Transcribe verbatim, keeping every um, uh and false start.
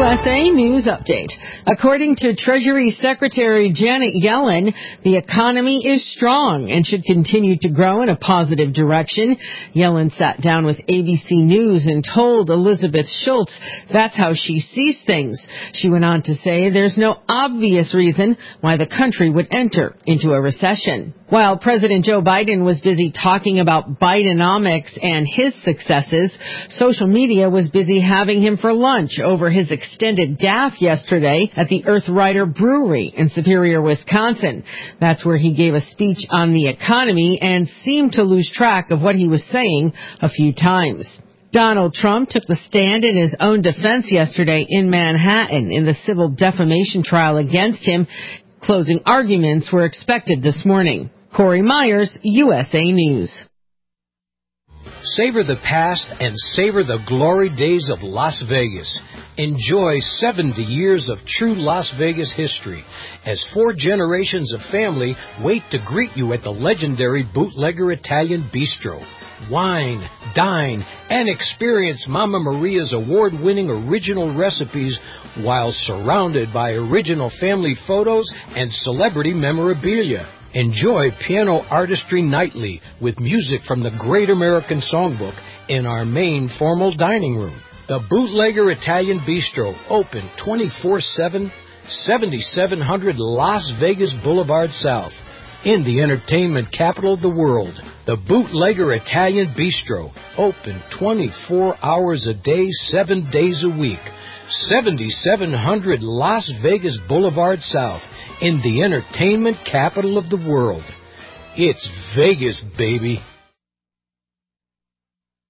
S A News Update. According to Treasury Secretary Janet Yellen, the economy is strong and should continue to grow in a positive direction. Yellen sat down with A B C News and told Elizabeth Schultz that's how she sees things. She went on to say there's no obvious reason why the country would enter into a recession. While President Joe Biden was busy talking about Bidenomics and his successes, social media was busy having him for lunch over his extended gaffe yesterday at the Earth Rider Brewery in Superior, Wisconsin. That's where he gave a speech on the economy and seemed to lose track of what he was saying a few times. Donald Trump took the stand in his own defense yesterday in Manhattan in the civil defamation trial against him. Closing arguments were expected this morning. Corey Myers, U S A News. Savor the past and savor the glory days of Las Vegas. Enjoy seventy years of true Las Vegas history as four generations of family wait to greet you at the legendary Bootlegger Italian Bistro. Wine, dine, and experience Mama Maria's award-winning original recipes while surrounded by original family photos and celebrity memorabilia. Enjoy piano artistry nightly with music from the Great American Songbook in our main formal dining room. The Bootlegger Italian Bistro, open twenty-four seven, seventy-seven hundred Las Vegas Boulevard South. In the entertainment capital of the world, the Bootlegger Italian Bistro, open twenty-four hours a day, seven days a week. seventy-seven hundred Las Vegas Boulevard South, in the entertainment capital of the world. It's Vegas, baby.